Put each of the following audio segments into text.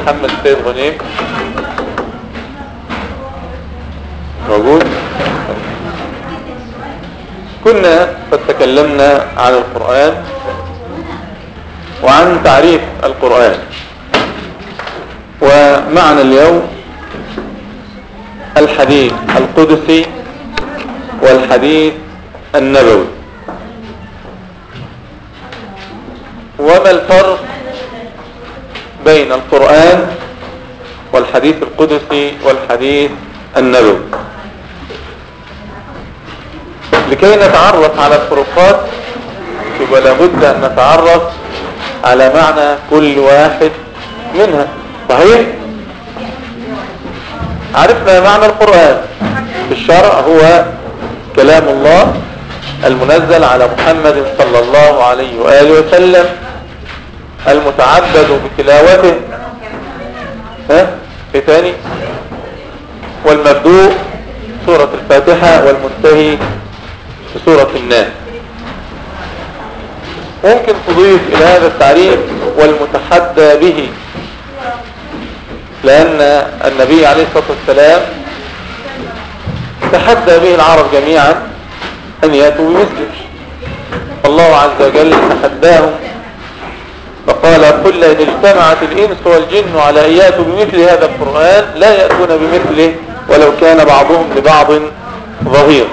محمد سيد غنيم موجود. كنا قد تكلمنا عن القرآن وعن تعريف القرآن، ومعنى اليوم الحديث القدسي والحديث النبوي. وما الفرق بين القرآن والحديث القدسي والحديث النبوي؟ لكي نتعرف على الفروقات يبقى لابد أن نتعرف على معنى كل واحد منها. صحيح؟ عرفنا معنى القرآن في الشرع هو كلام الله المنزل على محمد صلى الله عليه وآله وسلم المتعبد بتلاوته. ايه تاني؟ والمبدوء سورة الفاتحة والمنتهي بسورة الناس. ممكن تضيف إلى هذا التعريف والمتحدى به، لأن النبي عليه الصلاة والسلام تحدى به العرب جميعا أن يأتوا بمثله. الله عز وجل تحداهم فقال: قل إن اجتمعت الإنس والجن على أن يأتوا بمثل هذا القرآن لا يأتون بمثله ولو كان بعضهم لبعض ظهير.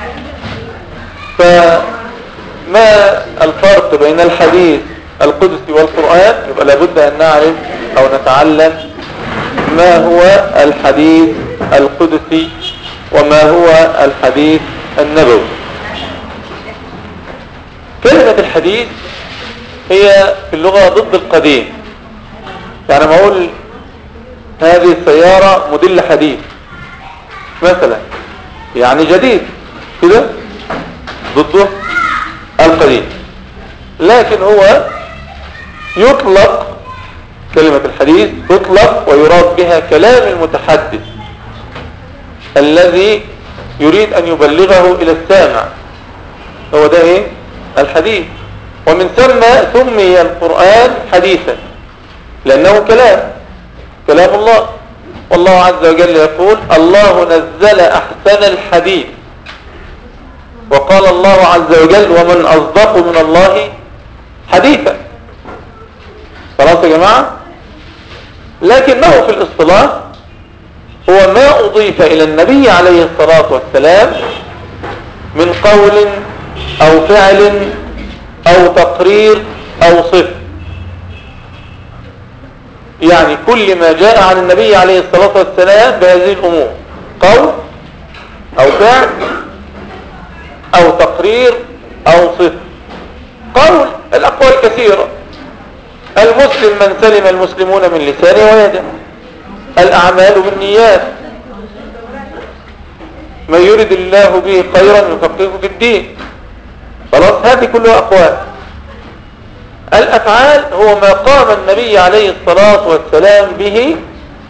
فما الفرق بين الحديث القدسي والقرآن؟ يبقى لابد أن نعرف أو نتعلم ما هو الحديث القدسي وما هو الحديث النبوي. كلمة الحديث هي في اللغة ضد القديم. يعني ما أقول هذه السيارة موديل حديث مثلا، يعني جديد كده، ضده القديم. لكن هو يطلق، كلمة الحديث تطلق ويراد بها كلام المتحدث الذي يريد أن يبلغه إلى السامع، هو ده ايه؟ الحديث. ومن ثم سمي القرآن حديثا لأنه كلام الله. والله عز وجل يقول: الله نزل أحسن الحديث. وقال الله عز وجل: ومن أصدق من الله حديثا. خلاص يا جماعة؟ لكنه في الاصطلاح هو ما أضيف إلى النبي عليه الصلاة والسلام من قول أو فعل أو تقرير أو صفة. يعني كل ما جاء عن النبي عليه الصلاة والسلام بهذه الأمور: قول أو فعل أو تقرير أو صفة. قول، الأقوال كثيرة: المسلم من سلم المسلمون من لسانه ويده، الأعمال بالنيات، من يرد الله به خيرا يفقهه في الدين. خلاص، هذه كلها أقوال. الأفعال هو ما قام النبي عليه الصلاة والسلام به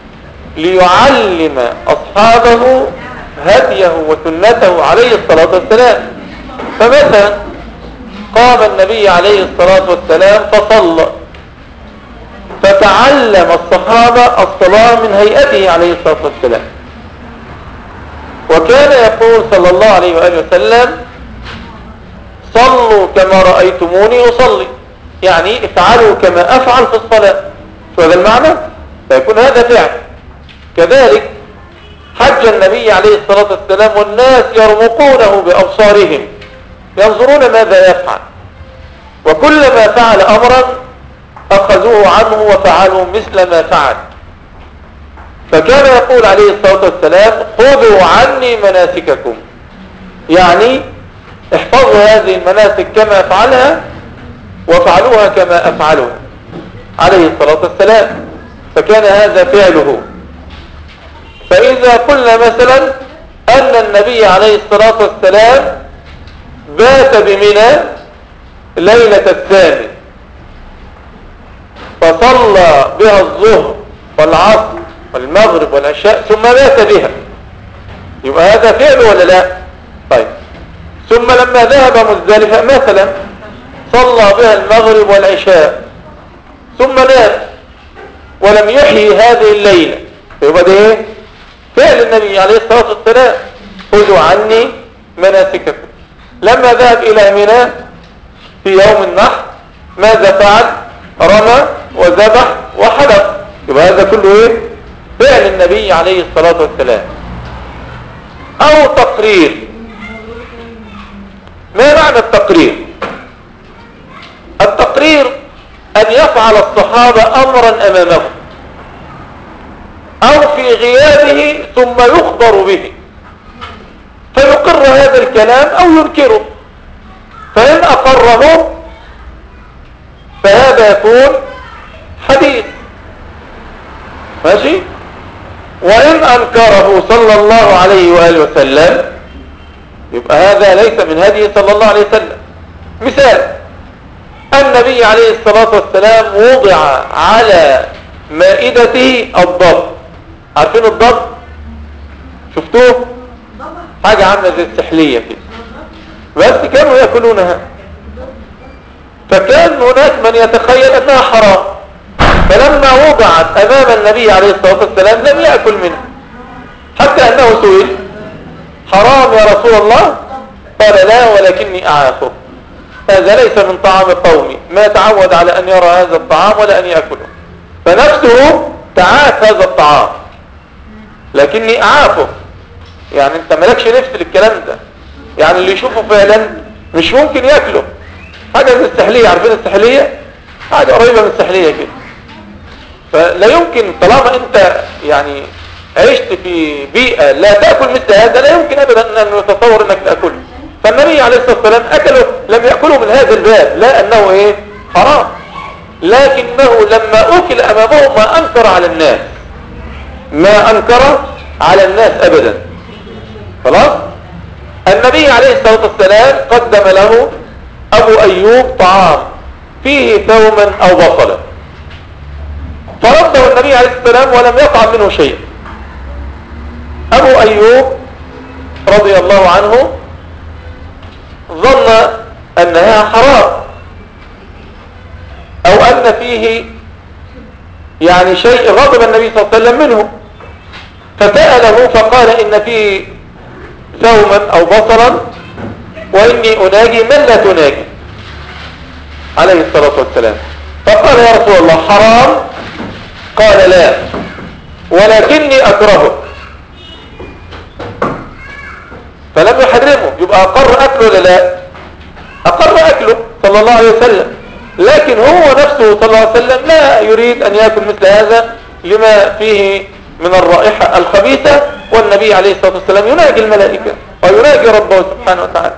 ليعلم أصحابه هديه وسنته عليه الصلاة والسلام. فمثلا قام النبي عليه الصلاة والسلام فصلى، فتعلم الصحابة الصلاة من هيئته عليه الصلاة والسلام. وكان يقول صلى الله عليه وآله وسلم: صلوا كما رأيتموني أصلي، يعني افعلوا كما أفعل في الصلاة. شو هذا المعنى؟ فيكون هذا فعل. كذلك حج النبي عليه الصلاة والسلام والناس يرمقونه بأبصارهم ينظرون ماذا يفعل، وكلما فعل أمرا أخذوه عنه وفعلوا مثل ما فعل. فكان يقول عليه الصلاة والسلام: خذوا عني مناسككم، يعني احفظوا هذه المناسك كما أفعلها وفعلوها كما أفعلها عليه الصلاة والسلام. فكان هذا فعله. فإذا قلنا مثلا أن النبي عليه الصلاة والسلام بات بمنى ليلة الثامن فصلى بها الظهر والعصر والمغرب والعشاء ثم بات بها، يبقى هذا فعل ولا لا؟ طيب، ثم لما ذهب مزدلفة مثلا صلى بها المغرب والعشاء ثم نام، ولم يحيي هذه الليلة، يبقى ده ايه؟ فعل النبي عليه الصلاة والسلام، خذوا عني مناسككم. لما ذهب إلى منى في يوم النحر ماذا فعل؟ رمى وذبح وحلق، يبقى هذا كله ايه؟ فعل النبي عليه الصلاة والسلام. أو تقرير. ما معنى التقرير؟ التقرير أن يفعل الصحابة أمرا أمامهم أو في غيابه ثم يخبر به فيقر هذا الكلام أو ينكره، فإن أقره فهذا يكون حديث ماشي، وإن أنكره صلى الله عليه وآله وسلم يبقى هذا ليس من هديه صلى الله عليه وسلم. مثال: النبي عليه الصلاة والسلام وضع على مائدته الضب. عارفين الضب؟ شفتوه؟ حاجة عاملة زي السحلية كده، بس كانوا يأكلونها، فكان هناك من يتخيل أنها حرام، فلما وضعت أمام النبي عليه الصلاة والسلام لم يأكل منها، حتى أنه سئل: حرام يا رسول الله؟ قال: لا، ولكني أعافه، هذا ليس من طعام قومي، ما تعود على أن يرى هذا الطعام ولا أن يأكله، فنفسه تعاف هذا الطعام لكني أعافه. يعني أنت مالكش نفس للكلام ده، يعني اللي يشوفه فعلا مش ممكن يأكله. حاجة زي السحلية، عارفين السحلية؟ حاجة قريبة من السحلية كده، فلا يمكن طالما أنت يعني عشت في بيئة لا تأكل مثل هذا، لا يمكن أبدا أن نتصور أنك تأكله. فالنبي عليه الصلاة والسلام أكله، لم يأكله من هذا الباب، لا أنه إيه؟ حرام، لكنه لما أكل أمامه ما أنكر على الناس، ما أنكر على الناس أبدا. خلاص؟ النبي عليه الصلاة والسلام قدم له أبو أيوب طعام فيه ثوما أو بصلا، فرده النبي عليه الصلاة والسلام ولم يطعم منه شيء. أبو أيوب رضي الله عنه ظن أنها حرام أو أن فيه يعني شيء غضب النبي صلى الله عليه وسلم منه، فسأله فقال: إن فيه ثوما أو بصلا وإني أناجي من لا تناجي عليه الصلاة والسلام. فقال: يا رسول الله حرام؟ قال: لا، ولكني أكرهه. فلم يحرمه، يبقى أقر أكله ولا لا؟ أقر أكله صلى الله عليه وسلم، لكن هو نفسه صلى الله عليه وسلم لا يريد أن يأكل مثل هذا لما فيه من الرائحة الخبيثة، والنبي عليه الصلاة والسلام يناجي الملائكة ويناجي ربه سبحانه وتعالى.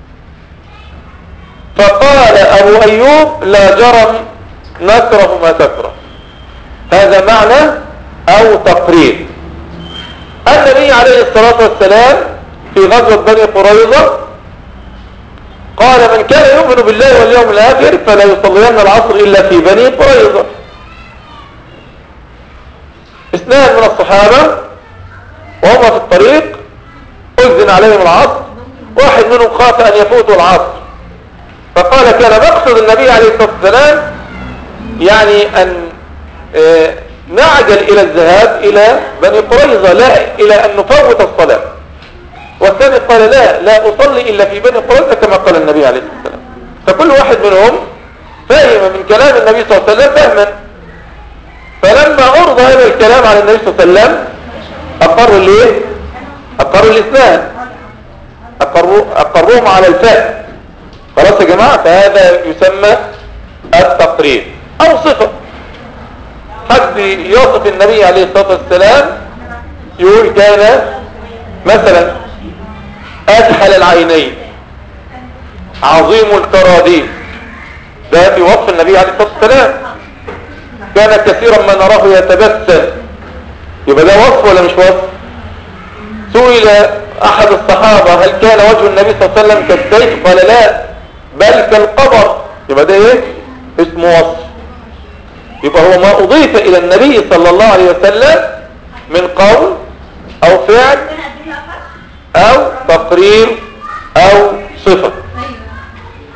فقال أبو أيوب: لا جرم، نكره ما تكره. هذا معنى أو تقرير. النبي عليه الصلاة والسلام في غزوة بني قريظة قال: من كان يؤمن بالله واليوم الآخر فلا يصلين العصر إلا في بني قريظة. اثنان من الصحابة وهما في الطريق أذن عليهم العصر، واحد منهم خاف أن يفوتوا العصر، فقال: كان مقصد النبي عليه الصلاة والسلام يعني أن نعجل إلى الذهاب إلى بني قريظة، لا إلى أن نفوت الصلاة. والثاني قال: لا أصلي إلا في بني قريظة كما قال النبي عليه الصلاة والسلام. فكل واحد منهم فهم من كلام النبي صلى الله عليه وسلم فهما، فلما عرض هذا الكلام على النبي صلى الله عليه وسلم أقروا ليه؟ أقروا الاثنان، أقروهم على الفهم. خلاص يا جماعة، فهذا يسمى التقرير أو صفة. حد يوصف النبي عليه الصلاة والسلام يقول: كان مثلا أكحل العينين، عظيم الكراديس، ده في وصف النبي عليه الصلاة والسلام. كان كثيرا ما نراه يتبسم، يبقى ده وصف ولا مش وصف؟ سئل أحد الصحابة: هل كان وجه النبي صلى الله عليه وسلم كالسيف؟ قال: لا، بل كالقمر. يبقى ده ايه؟ اسمه وصف. يبقى هو ما أضيف إلى النبي صلى الله عليه وسلم من قول أو فعل أو تقرير أو صفة.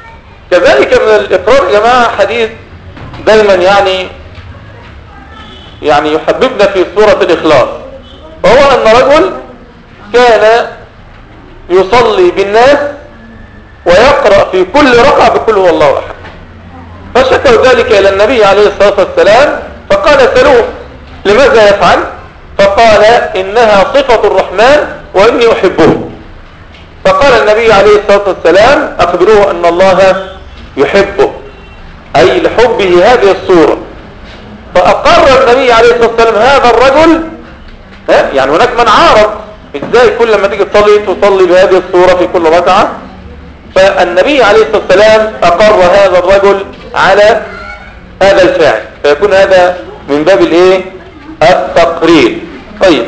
كذلك من الإقرار يا جماعة حديث دايما يعني يعني يحببنا في سورة الإخلاص، وهو أن رجل كان يصلي بالناس ويقرأ في كل ركعة بقل هو الله أحد، فشكوا ذلك إلى النبي عليه الصلاة والسلام، فقال سلوه لماذا يفعل؟ فقال إنها صفة الرحمن وإني أحبه. فقال النبي عليه الصلاة والسلام أخبروه أن الله يحبه، أي لحبه هذه الصورة. فأقر النبي عليه الصلاة والسلام هذا الرجل. يعني هناك من عارض، إزاي كل ما تيجي تصلي بهذه الصورة في كل ركعة؟ فالنبي عليه الصلاة والسلام أقر هذا الرجل على هذا الفعل، فيكون هذا من باب التقرير. طيب،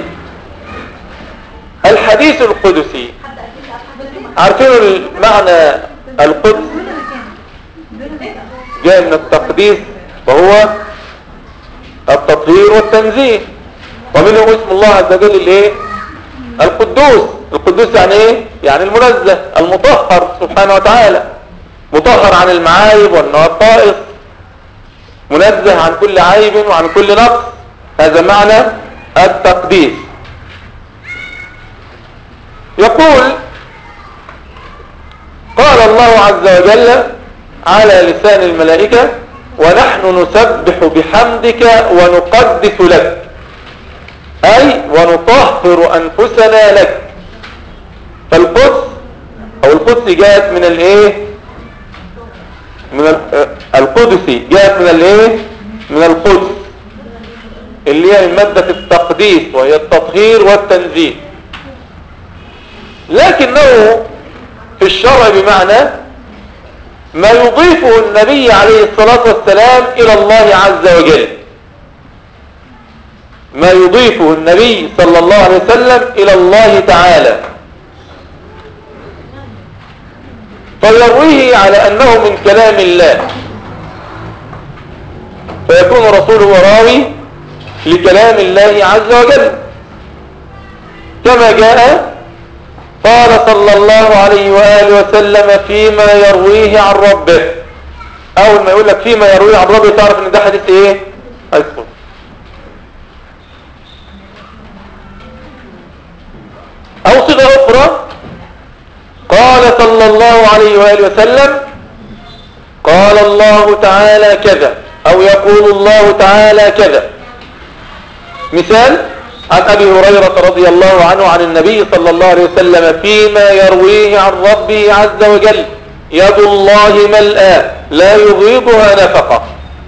الحديث القدسي، عارفين المعنى القدس جاء من التقديس وهو التطهير والتنزيه، ومنه اسم الله عز وجل القدوس. القدوس يعني ايه؟ يعني المنزه المطهر سبحانه وتعالى، مطهر عن المعايب والنقائص، منزه عن كل عيب وعن كل نقص. هذا معنى التقديس. يقول قال الله عز وجل على لسان الملائكة ونحن نسبح بحمدك ونقدس لك، أي ونطهر أنفسنا لك. فالقدس أو القدس جاءت من القدس جاءت من القدس اللي هي من مادة التقديس وهي التطهير والتنزيه، لكنه في الشرع بمعنى ما يضيفه النبي عليه الصلاة والسلام إلى الله عز وجل، ما يضيفه النبي صلى الله عليه وسلم إلى الله تعالى، فيرويه على أنه من كلام الله، فيكون رسوله راوي لكلام الله عز وجل، كما جاء قال صلى الله عليه وآله وسلم فيما يرويه عن ربه. أول ما يقول لك فيما يرويه عن ربه تعرف ان ده حديث حديث قدسي. أو صيغة أخرى قال صلى الله عليه وآله وسلم قال الله تعالى كذا، أو يقول الله تعالى كذا. مثال عن أبي هريرة رضي الله عنه عن النبي صلى الله عليه وسلم فيما يرويه عن ربه عز وجل يد الله ملأى لا يغيضها نفقة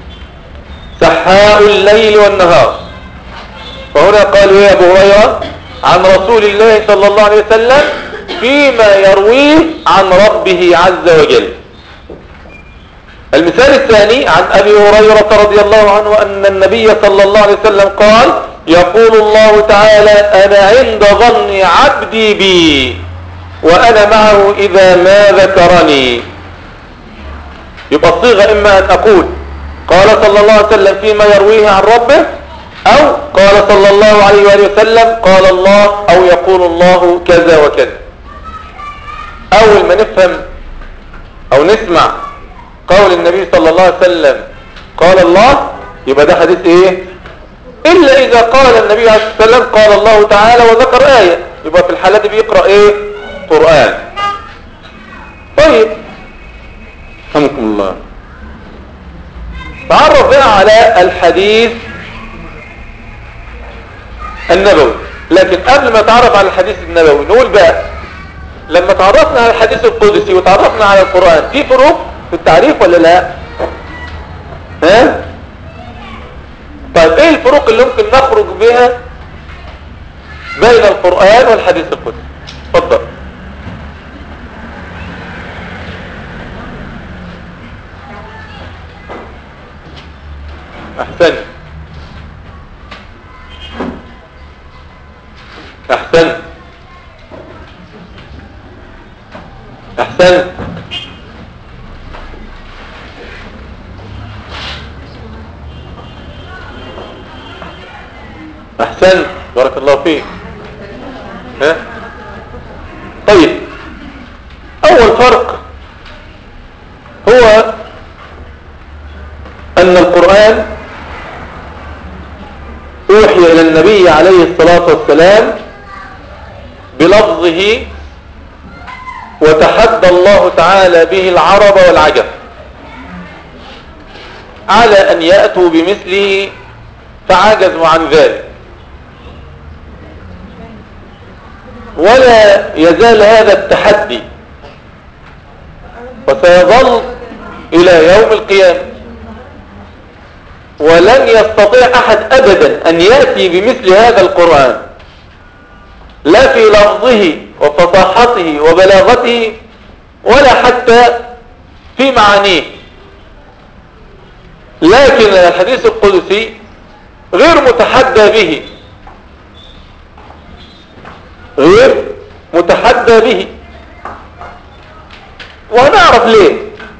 سحاء الليل والنهار. فهنا قالوا يا أبو هريرة عن رسول الله صلى الله عليه وسلم فيما يرويه عن ربه عز وجل. المثال الثاني عن أبي هريرة رضي الله عنه أن النبي صلى الله عليه وسلم قال يقول الله تعالى أنا عند ظن عبدي بي وأنا معه إذا ما ذكرني. يبقى الصيغة إما أن أقول قال صلى الله عليه وسلم فيما يرويه عن ربه، أو قال صلى الله عليه وآله وسلم قال الله، أو يقول الله كذا وكذا. أول ما نفهم أو نسمع قول النبي صلى الله عليه وسلم قال الله يبقى ده حديث إلا إذا قال النبي عليه الصلاة والسلام قال الله تعالى وذكر آية، يبقى في الحالة دي بيقرأ قرآن. طيب رحمكم الله، تعرف بقى على الحديث النبوي. لكن قبل ما تعرف على الحديث النبوي نقول بقى لما تعرفنا على الحديث القدسي وتعرفنا على القرآن في فروق في التعريف ولا لا؟ طيب ايه الفروق اللي ممكن نخرج بها بين القرآن والحديث القدسي؟ اتفضل. احسن احسن احسن احسن بارك الله فيك. طيب اول فرق هو ان القرآن أوحي إلى النبي عليه الصلاة والسلام بلفظه، وتحدى الله تعالى به العرب والعجم على أن يأتوا بمثله فعجزوا عن ذلك. ولا يزال هذا التحدي وسيظل إلى يوم القيامة، ولن يستطيع أحد أبدا أن يأتي بمثل هذا القرآن، لا في لفظه وفصاحته وبلاغته ولا حتى في معانيه. لكن الحديث القدسي غير متحدى به، غير متحدى به، وهنعرف ليه.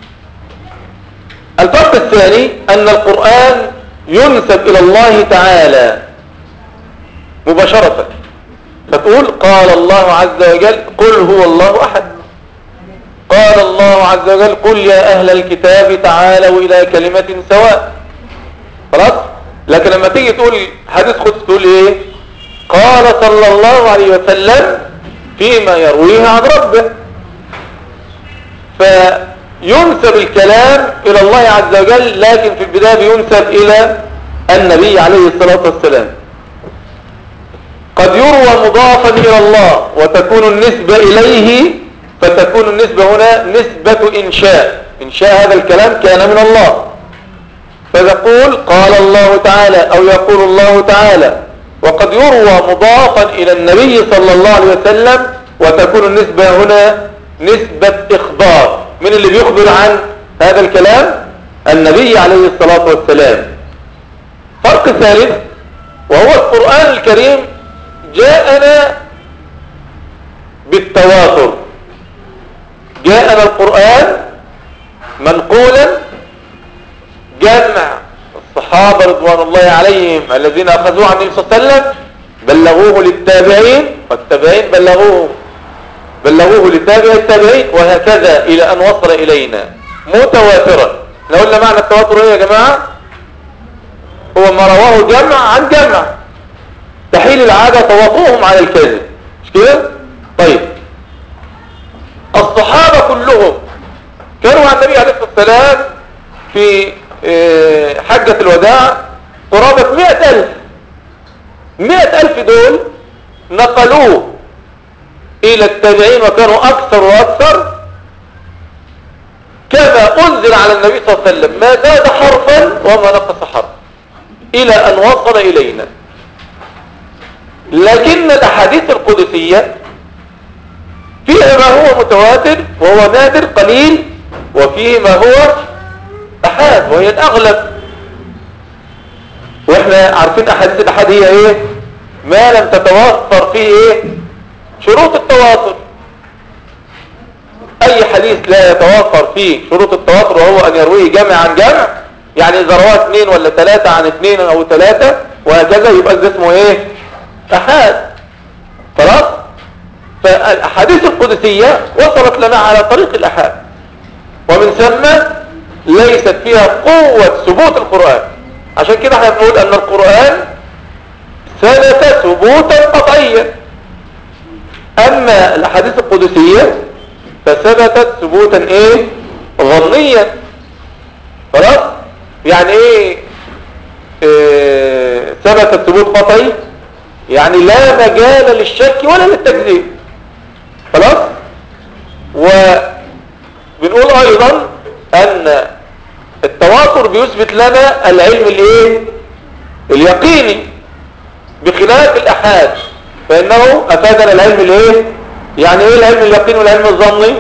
الفرق الثاني أن القرآن ينسب إلى الله تعالى مباشرة، فتقول قال الله عز وجل قل هو الله أحد، قال الله عز وجل قل يا أهل الكتاب تعالوا إلى كلمة سواء، خلاص. لكن لما تيجي تقول حديث قدسي تقول إيه؟ قال صلى الله عليه وسلم فيما يرويه عن ربه. فينسب الكلام إلى الله عز وجل، لكن في البداية بينسب إلى النبي عليه الصلاة والسلام. قد يروى مضافا إلى الله وتكون النسبة إليه، فتكون النسبة هنا نسبة إنشاء هذا الكلام كان من الله، فتقول قال الله تعالى أو يقول الله تعالى. وقد يروى مضافا إلى النبي صلى الله عليه وسلم وتكون النسبة هنا نسبة إخبار. من اللي بيخبر عن هذا الكلام؟ النبي عليه الصلاة والسلام. فرق ثالث وهو القرآن الكريم جاءنا بالتواتر، جاءنا القرآن منقولا، جمع الصحابة رضوان الله عليهم الذين أخذوه عن النبي صلى الله عليه وسلم بلغوه للتابعين، والتابعين بلغوه لتابع التابعين، وهكذا إلى أن وصل إلينا متواترا. لو قلنا معنى التواتر ايه يا جماعة؟ هو ما رواه جمع عن جمع، تحيل العادة تواطؤهم على الكذب، مش كده؟ طيب الصحابة كلهم كانوا مع النبي عليه الصلاة والسلام في حجة الوداع قرابة 100,000. 100,000 دول نقلوه إلى التابعين وكانوا أكثر وأكثر كما أنزل على النبي صلى الله عليه وسلم، ما زاد حرفا وما نقص حرف إلى أن وصل إلينا. لكن الأحاديث القدسية فيها ما هو متواتر وهو نادر قليل، وفيه ما هو أحاد وهي الأغلب. وإحنا عارفين أحاديث الأحاد هي إيه؟ ما لم تتوفر فيه إيه؟ شروط التواتر. أي حديث لا يتوفر فيه شروط التواتر وهو أن يرويه جمع عن جمع، يعني إذا رواه 2 ولا 3 عن 2 أو 3 وهكذا، يبقى ده اسمه إيه؟ أحاد. خلاص؟ فالأحاديث القدسية وصلت لنا على طريق الأحاد، ومن ثم ليست فيها قوة ثبوت القرآن. عشان كده احنا بنقول أن القرآن ثبت ثبوتا قطعيا، أما الأحاديث القدسية فثبتت ثبوتا إيه؟ ظنيا. خلاص؟ يعني إيه ثبتت ثبوت قطعي؟ يعني لا مجال للشك ولا للتكذيب. خلاص؟ وبنقول أيضا أن التواتر بيثبت لنا العلم الايه؟ اليقيني، بخلاف الأحاد فإنه أفادنا العلم الايه؟ يعني ايه العلم اليقيني والعلم الظني؟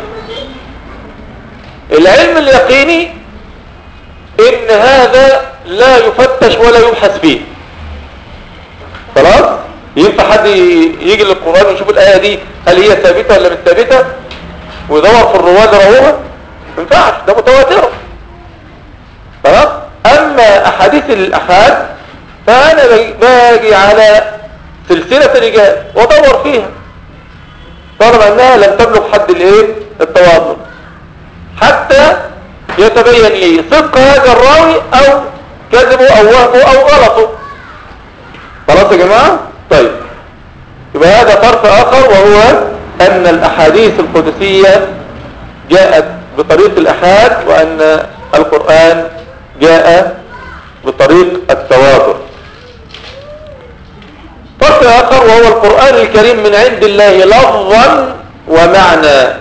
العلم اليقيني إن هذا لا يفتش ولا يبحث فيه. خلاص؟ ينفع حد يجي للقرآن ويشوف الآية دي هل هي ثابتة ولا مش ثابتة ويدور في الرواد رووها؟ ما ينفعش، ده متواتر. خلاص؟ أما أحاديث الأحاد فأنا باجي على سلسلة الرجال وادور فيها طالما أنها لم تبلغ حد الايه؟ التواتر، حتى يتبين لي صدق هذا الراوي أو كذبه أو وهمه أو غلطه. خلاص يا جماعة. طيب يبقى هذا طرف آخر، وهو أن الأحاديث القدسية جاءت بطريق الأحاد، وأن القرآن جاء بطريق التواتر. طرف آخر وهو القرآن الكريم من عند الله لفظا ومعنى،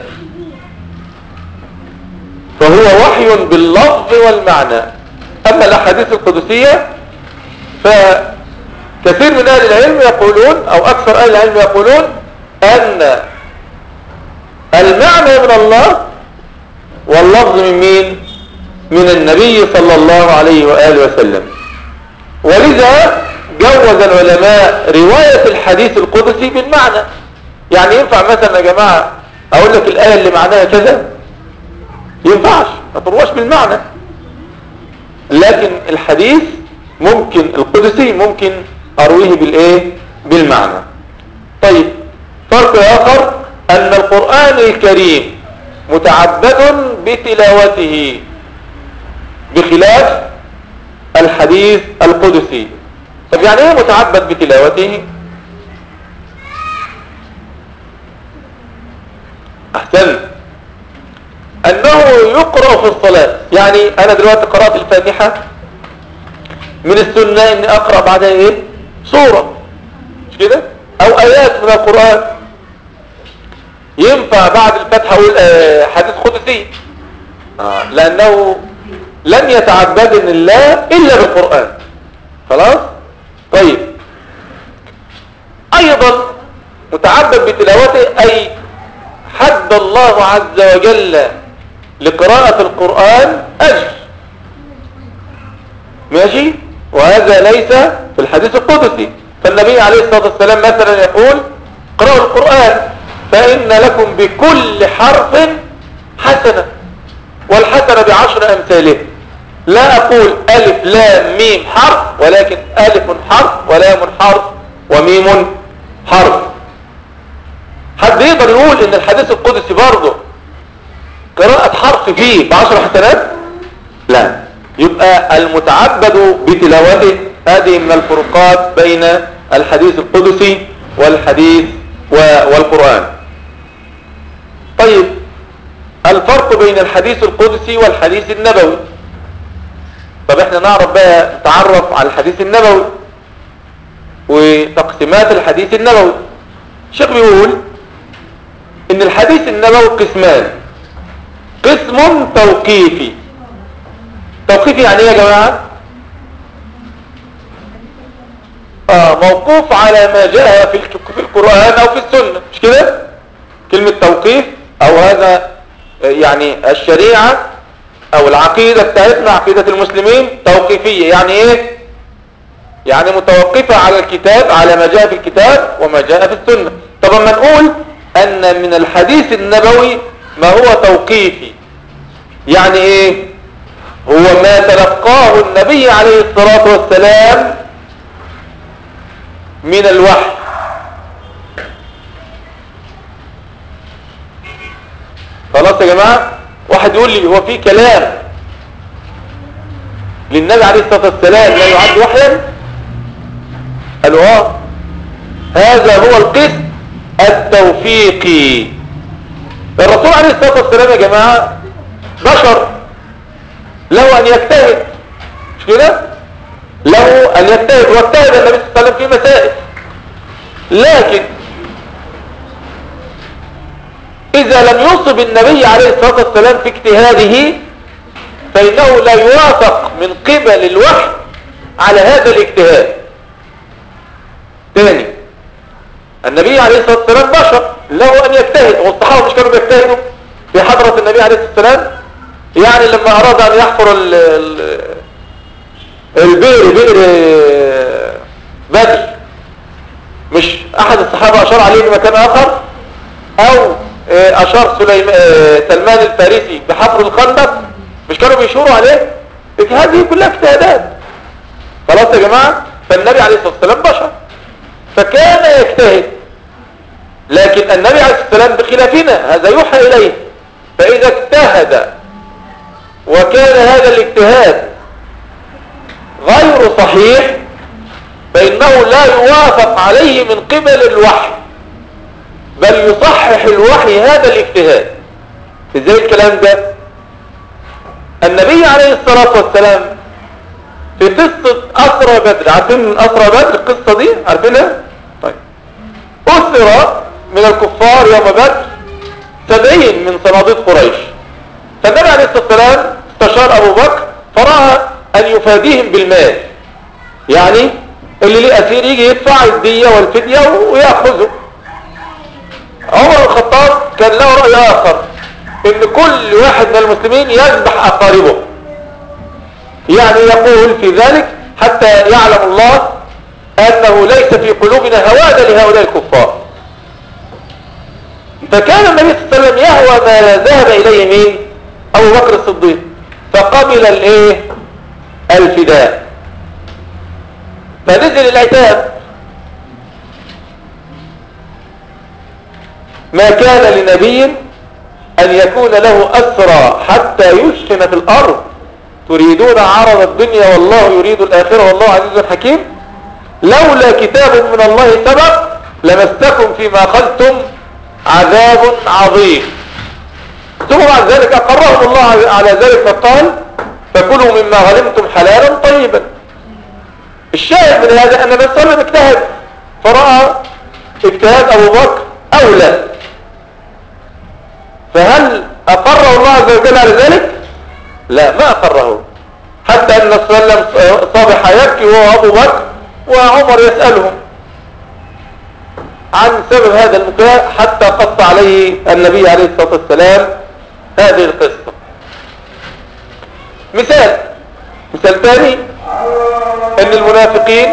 فهو وحي باللفظ والمعنى. أما الأحاديث القدسية فكثير من أهل العلم يقولون، أو أكثر أهل العلم يقولون، أن المعنى من الله واللفظ من مين؟ من النبي صلى الله عليه وآله وسلم. ولذا جوز العلماء رواية الحديث القدسي بالمعنى. يعني ينفع مثلا يا جماعة أقول لك الآية اللي معناها كذا؟ ينفعش، ما ترواش بالمعنى. لكن الحديث ممكن القدسي ممكن أرويه بالإيه؟ بالمعنى. طيب فرق آخر أن القرآن الكريم متعبد بتلاوته بخلاف الحديث القدسي. طب يعني ايه متعبد بتلاوته؟ احسن، انه يقرأ في الصلاة. يعني انا دلوقتي قرأت الفاتحة، من السنة اني اقرأ بعدها ايه؟ سورة، مش كده؟ او ايات من القرآن. ينفع بعد الفاتحة اقول حديث قدسي؟ لانه لم يتعبدني الله الا بالقرآن. خلاص؟ طيب ايضا متعبد بتلاوته، اي حد الله عز وجل لقراءة القرآن اجر، ماشي؟ وهذا ليس في الحديث القدسي. فالنبي عليه الصلاة والسلام مثلا يقول قرأوا القرآن فإن لكم بكل حرف حسنة، والحسنة ب10 أمثاله. لا أقول ألف لام ميم حرف، ولكن ألف حرف ولام حرف وميم حرف. حد يقدر يقول إن الحديث القدسي برضه قراءة حرف فيه ب10 حسنات؟ لا. يبقى المتعبد بتلاوته هذه من الفروقات بين الحديث القدسي والحديث والقرآن. طيب الفرق بين الحديث القدسي والحديث النبوي. طب احنا نعرف بقى نتعرف على الحديث النبوي وتقسيمات الحديث النبوي. الشيخ بيقول ان الحديث النبوي قسمان. قسم توقيفي. توقيفي يعني ايه يا جماعة؟ موقوف على ما جاء في القرآن او في السنة، مش كده؟ كلمة توقيف او هذا يعني الشريعة او العقيدة بتاعتنا عقيدة المسلمين توقيفية. يعني ايه؟ يعني متوقفة على الكتاب، على ما جاء في الكتاب وما جاء في السنة. طب اما نقول ان من الحديث النبوي ما هو توقيفي، يعني ايه؟ هو ما تلقاه النبي عليه الصلاة والسلام من الوحي. خلاص يا جماعة؟ واحد يقول لي هو في كلام للنبي عليه الصلاة والسلام لا يعد وحيا؟ قالوا هذا هو القسم التوفيقي. الرسول عليه الصلاة والسلام يا جماعة بشر، له أن يجتهد، مش كده؟ له أن يجتهد، واجتهد النبي صلى الله عليه وسلم في مسائل. لكن إذا لم يصب النبي عليه الصلاة والسلام في اجتهاده فإنه لا يوافق من قبل الوحي على هذا الاجتهاد. تاني، النبي عليه الصلاة والسلام بشر، له أن يجتهد، والصحابة مش كانوا بيجتهدوا في حضرة النبي عليه الصلاة والسلام؟ يعني لما أراد أن يحفر البئر، بئر بدر، مش أحد الصحابة أشار عليه بمكان آخر؟ أو أشار سلمان الفارسي بحفر الخندق، مش كانوا بيشوروا عليه؟ هذه كلها اجتهادات. خلاص يا جماعة؟ فالنبي عليه الصلاة والسلام بشر فكان يجتهد، لكن النبي عليه الصلاة والسلام بخلافنا، هذا يوحى إليه. فإذا اجتهد وكان هذا الاجتهاد غير صحيح فإنه لأنه لا يوافق عليه من قبل الوحي، بل يصحح الوحي هذا الاجتهاد. ازاي الكلام ده؟ النبي عليه الصلاة والسلام في قصة أسرى بدر، عارفين أسرى بدر القصة دي؟ عارفينها؟ طيب، أسر من الكفار يوم بدر 70 من صناديق قريش. فالنبي عليه الصلاة والسلام استشار أبو بكر فرأى أن يفاديهم بالمال، يعني اللي ليه أسير يجي يدفع الدية والفدية ويأخذه. عمر بن الخطاب كان له رأي آخر، إن كل واحد من المسلمين يذبح أقاربه، يعني يقول في ذلك حتى يعلم الله أنه ليس في قلوبنا هوادة لهؤلاء الكفار. فكان النبي صلى الله عليه وسلم يهوى ما ذهب إليه مين؟ أبو بكر الصديق، فقبل الايه؟ الفداء. فنزل العتاب: ما كان لنبي أن يكون له أسرى حتى يشخن في الأرض تريدون عرض الدنيا والله يريد الآخرة والله عزيز حكيم، لولا كتاب من الله سبق لمستكم فيما أخذتم عذاب عظيم. ثم بعد ذلك أقرهم الله على ذلك فقال: فكلوا مما غنمتم حلالا طيبا. الشاهد من هذا أن النبي صلى الله عليه وسلم اجتهد، فرأى اجتهاد أبو بكر أولى. فهل أقره الله عز وجل على ذلك؟ لا، ما أقره، حتى أن النبي صلى الله عليه وسلم صبح يبكي وهو أبو بكر وعمر يسألهم عن سبب هذا البكاء، حتى قص عليه النبي عليه الصلاة والسلام هذه القصة. مثال ثاني، أن المنافقين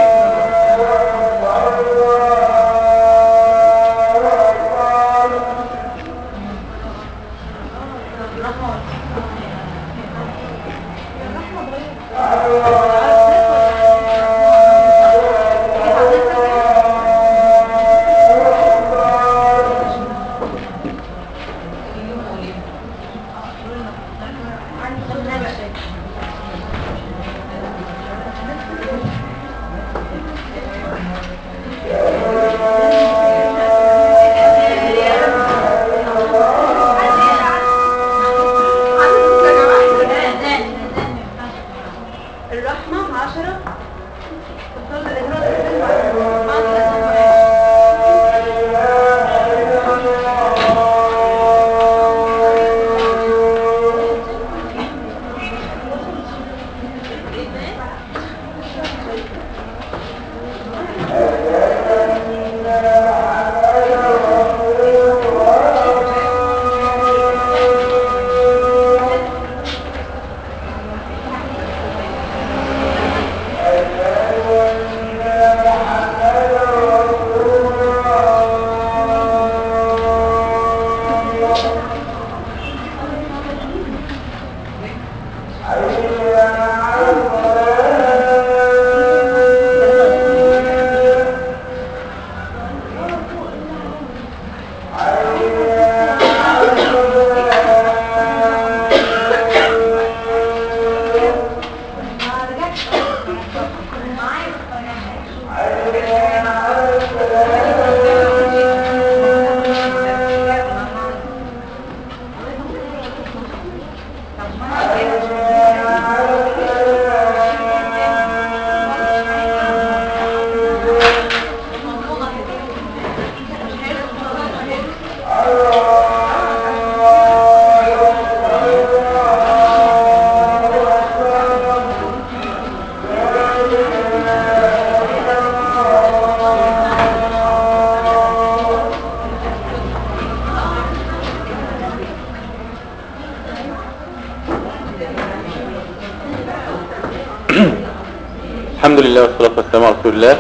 الحمد لله والصلاة والسلام على رسول الله.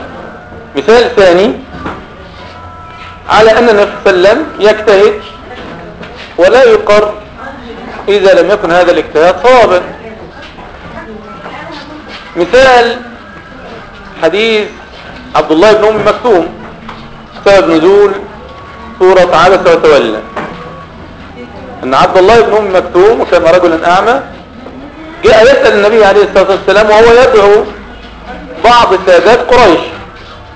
مثال ثاني على أن النبي صلى الله عليه وسلم يجتهد ولا يقر إذا لم يكن هذا الاجتهاد صوابا. مثال حديث عبد الله بن أم مكتوم سبب نزول سورة عبس وتولى، أن عبد الله بن أم مكتوم وكان رجلا أعمى جاء يسأل النبي عليه الصلاة والسلام وهو يدعو بعض سادات قريش،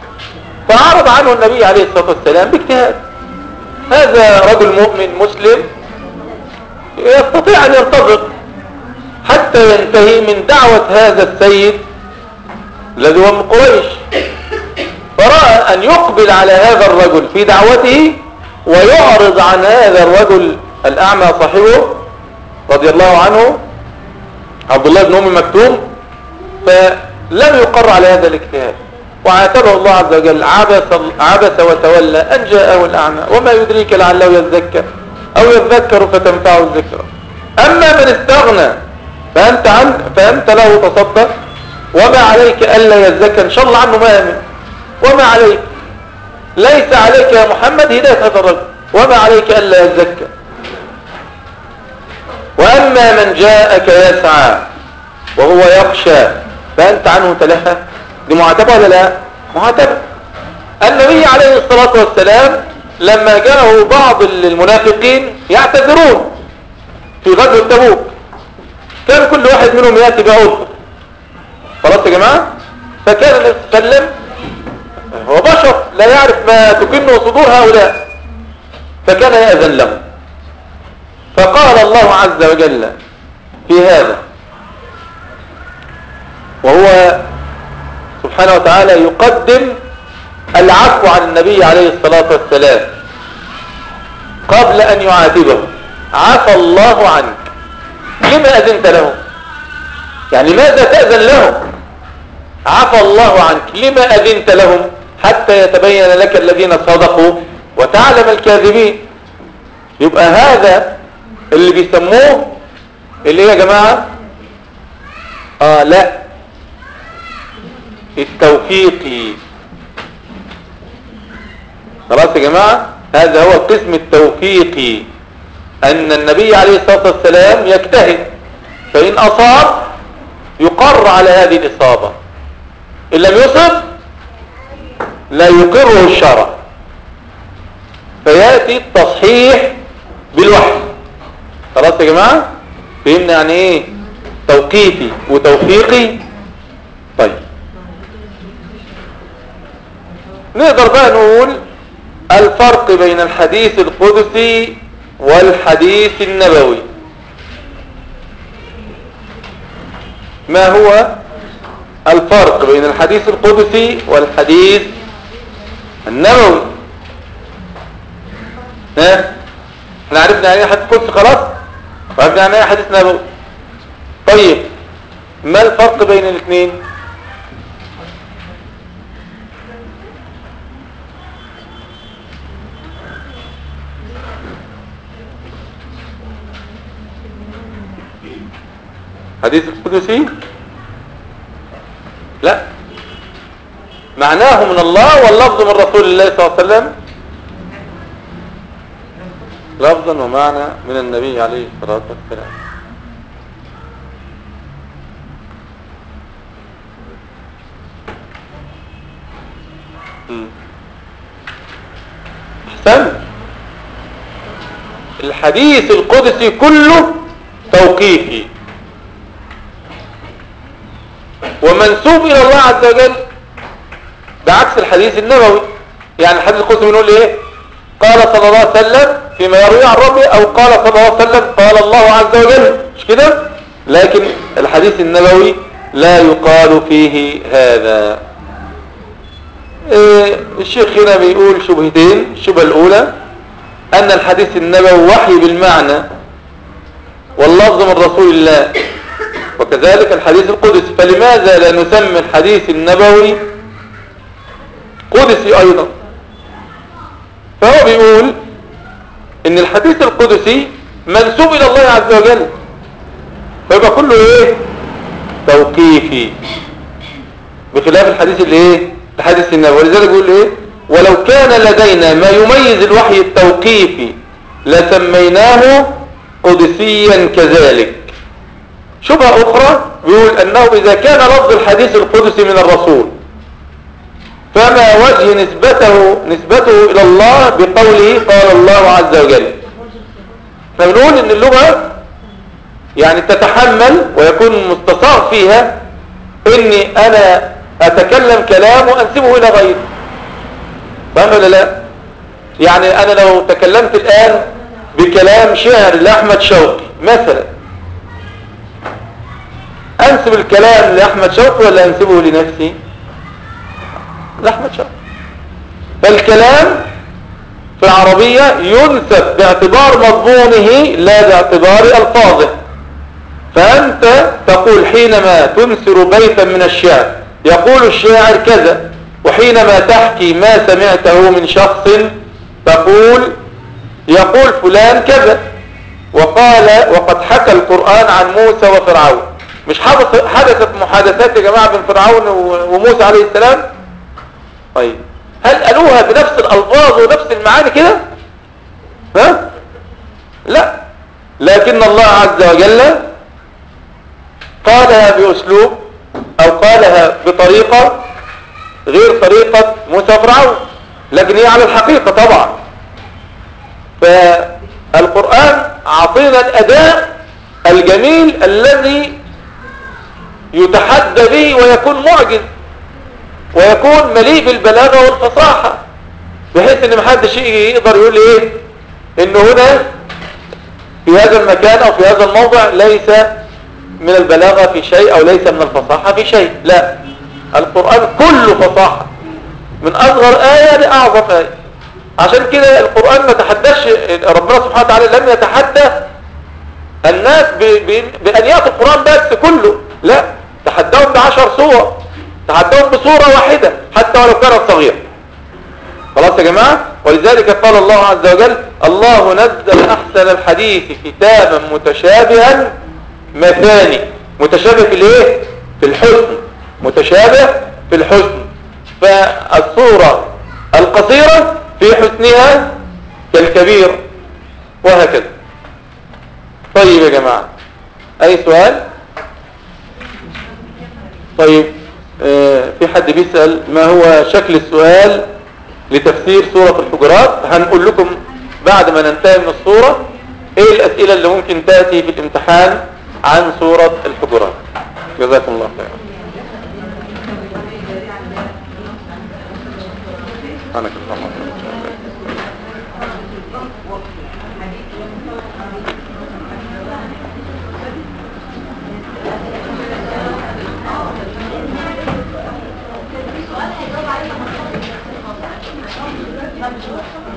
فأعرض عنه النبي عليه الصلاة والسلام باجتهاد. هذا رجل مؤمن مسلم يستطيع أن ينتظر حتى ينتهي من دعوة هذا السيد الذي هو من قريش، فرأى أن يقبل على هذا الرجل في دعوته ويعرض عن هذا الرجل الأعمى صاحبه رضي الله عنه عبد الله بن أم مكتوم، فلم يقر على هذا الاجتهاد، وعاتبه الله عز وجل: عبس وتولى أن جاءه الأعمى وما يدريك لعله يذكر أو يذكر فتنفعه الذكرى. أما من استغنى فأنت له تصدق، وما عليك ألا يذكر، إن شاء الله عنه ما يمن، وما عليك، ليس عليك يا محمد هداية هذا الرجل، وما عليك ألا يذكر. وأما من جاءك يسعى وهو يخشى فأنت عنه تلهى. دي معاتبة ولا لا؟ معاتبة. النبي عليه الصلاة والسلام لما جاءه بعض المنافقين يعتذرون في غزوة تبوك، كان كل واحد منهم يأتي بعذر، خلاص يا جماعة؟ فكان النبي صلى الله عليه وسلم هو بشر لا يعرف ما تكنه صدور هؤلاء، فكان يأذن لهم. فقال الله عز وجل في هذا، وهو سبحانه وتعالى يقدم العفو عن النبي عليه الصلاة والسلام قبل أن يعاتبه: عفى الله عنك لما أذنت لهم؟ يعني ماذا تأذن لهم؟ عفى الله عنك لما أذنت لهم حتى يتبين لك الذين صدقوا وتعلم الكاذبين. يبقى هذا اللي بيسموه اللي يا جماعة لا التوفيقي. خلاص يا جماعة، هذا هو القسم التوفيقي، أن النبي عليه الصلاة والسلام يجتهد، فإن أصاب يقر على هذه الإصابة، إن لم يصب لا يقره الشرع، فيأتي التصحيح بالوحي. خلاص يا جماعة، فهمنا يعني ايه توقيفي وتوفيقي؟ طيب نقدر بقى نقول الفرق بين الحديث القدسي والحديث النبوي. ما هو الفرق بين الحديث القدسي والحديث النبوي؟ احنا عرفنا يعني ايه حديث قدسي خلاص، وعرفنا يعني ايه حديث نبوي. طيب ما الفرق بين الاثنين؟ حديث القدسي لا معناه من الله واللفظ من رسول الله صلى الله عليه وسلم، لفظا ومعنى من النبي عليه الصلاة والسلام. احسن. الحديث القدسي كله توقيفي ومنسوب الى الله عز وجل، بعكس الحديث النبوي. يعني الحديث القدسي بنقول ايه؟ قال صلى الله عليه وسلم فيما يروي عن ربه، او قال صلى الله عليه وسلم قال الله عز وجل، مش كده؟ لكن الحديث النبوي لا يقال فيه هذا. الشيخ هنا بيقول شبهتين. الشبهة الاولى ان الحديث النبوي وحي بالمعنى واللفظ من رسول الله، وكذلك الحديث القدسي، فلماذا لا نسمي الحديث النبوي قدسي ايضا؟ فهو بيقول ان الحديث القدسي منسوب الى الله عز وجل، فيبقى كله ايه؟ توقيفي، بخلاف الحديث الايه؟ الحديث النبوي. ولذلك بيقول ايه؟ ولو كان لدينا ما يميز الوحي التوقيفي لسميناه قدسيا كذلك. شبهة اخرى بيقول انه اذا كان لفظ الحديث القدسي من الرسول فما وجه نسبته الى الله بقوله قال الله عز وجل؟ فبنقول ان اللغة يعني تتحمل ويكون مستساغ فيها اني انا اتكلم كلام وانسبه الى غيري، فاهم ولا لا؟ يعني انا لو تكلمت الان بكلام شعر لاحمد شوقي مثلا، انسب الكلام لاحمد شوقي ولا انسبه لنفسي؟ لاحمد شوقي. فالكلام في العربية ينسب باعتبار مضمونه لا باعتبار الفاظه. فأنت تقول حينما تنسر بيتا من الشعر يقول الشاعر كذا، وحينما تحكي ما سمعته من شخص تقول يقول فلان كذا. وقد حكى القرآن عن موسى وفرعون. مش حدثت محادثات يا جماعة بين فرعون وموسى عليه السلام؟ طيب هل قالوها بنفس الألفاظ ونفس المعاني كده؟ ها؟ لا، لكن الله عز وجل قالها بأسلوب أو قالها بطريقة غير طريقة موسى وفرعون، لكن هي على الحقيقة طبعا. فالقرآن عطينا الأداء الجميل الذي يتحدى به ويكون معجز ويكون مليء بالبلاغة والفصاحة، بحيث ان محدش يقدر يقول ايه ان هنا في هذا المكان او في هذا الموضع ليس من البلاغة في شيء او ليس من الفصاحة في شيء. لا، القرآن كله فصاحة من اصغر آية لاعظم آية. عشان كده القرآن ما تحدثش، ربنا سبحانه وتعالى لم يتحدى الناس بأن يأتوا القرآن بس كله، لا، تحداهم ب10 صور، تحداهم بصورة واحدة حتى ولو كانت صغيرة. خلاص يا جماعة؟ ولذلك قال الله عز وجل الله نزل أحسن الحديث كتابا متشابها مثاني. متشابه في الايه؟ في الحسن، متشابه في الحسن. فالصورة القصيرة في حسنها كالكبير وهكذا. طيب يا جماعة، اي سؤال؟ طيب في حد بيسأل ما هو شكل السؤال لتفسير سورة الحجرات. هنقول لكم بعد ما ننتهي من السورة ايه الاسئلة اللي ممكن تأتي في الامتحان عن سورة الحجرات. جزاكم الله خيرا. سبحانك اللهم وبحمدك.